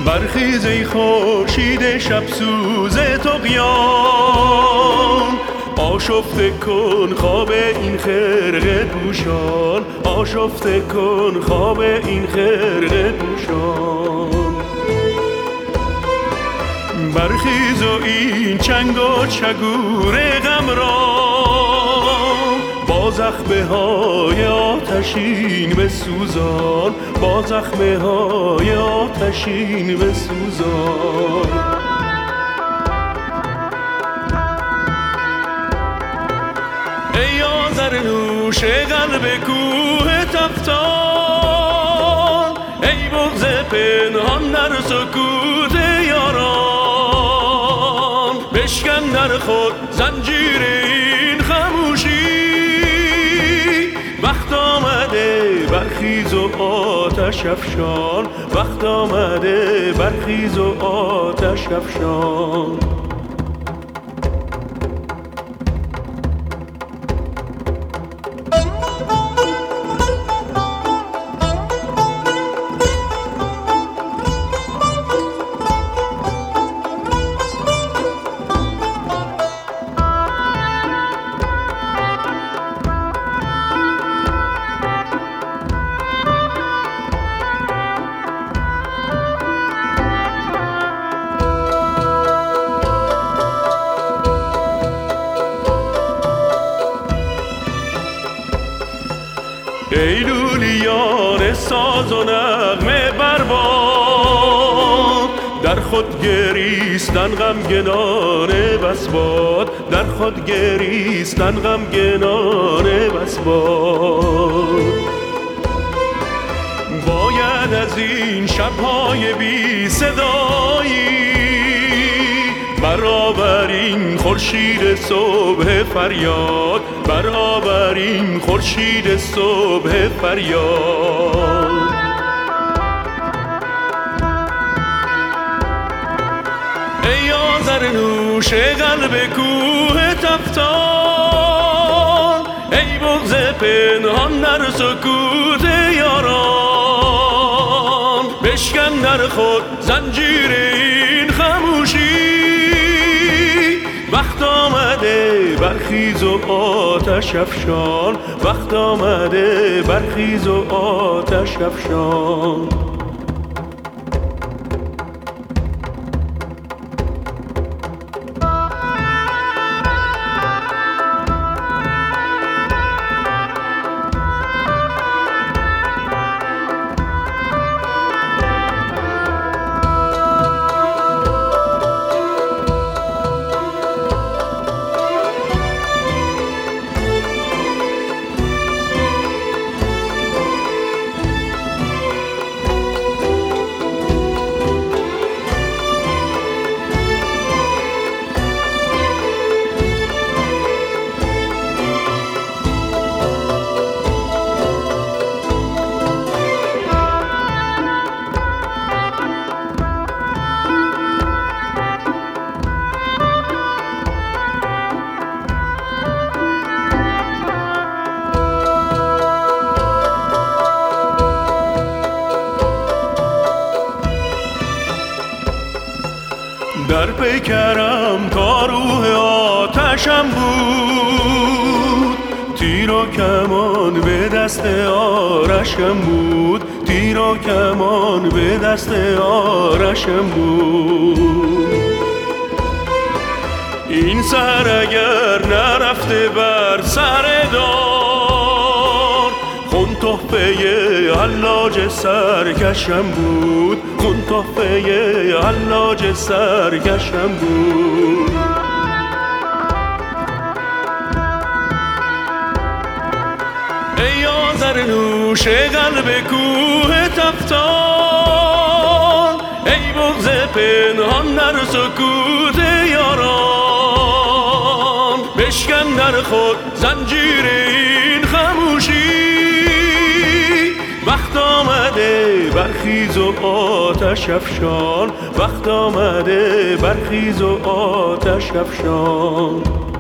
برخیز ای خورشید شب سوز طغیان، آشفته کن خواب این خرقه پوشان، آشفته کن خواب این خرقه پوشان. برخیز و این چنگ و چگور غم را با زخمه های آتشین بسوزان، با زخمه های آتشین بسوزان. ای آذرنوش قلب کوه تفتان، ای بغض پنهان در سکوت یاران، بشکن در خود زنجیر این خموشی. وقت آمده برخیز و آتش افشان، وقت آمده برخیز و آتش افشان. ای لولیان ساز و نغمه برباد، در خود گریستن غمگنان بس باد، در خود گریستن غمگنان بس باد. باید از این شب‌های بی صدایی برآوریم خورشید صبح فریاد، برآوریم خورشید صبح فریاد. ای آذرنوش قلب کوه تفتان، ای بغض پنهان در سکوت یاران، بشکن در خود زنجیر این خموشی. وقت آمده برخیز و آتش افشان، وقت آمده برخیز و آتش افشان. در پیکرم تا روح آتشم بود، تیر و کمان به دست آرشم بود، تیر و کمان به دست آرشم بود. این سر اگر نرفته بر سر دار، خون تحفه حلاج سرکشم بود، خون تحفه حلاج سرکشم بود. ای آذرنوش قلب کوه تفتان، ای بغض پنهان در سکوت یاران، بشکن در خود زنجیر این خموشی. وقت آمده برخیز و آتش افشان، وقت آمده برخیز و آتش افشان.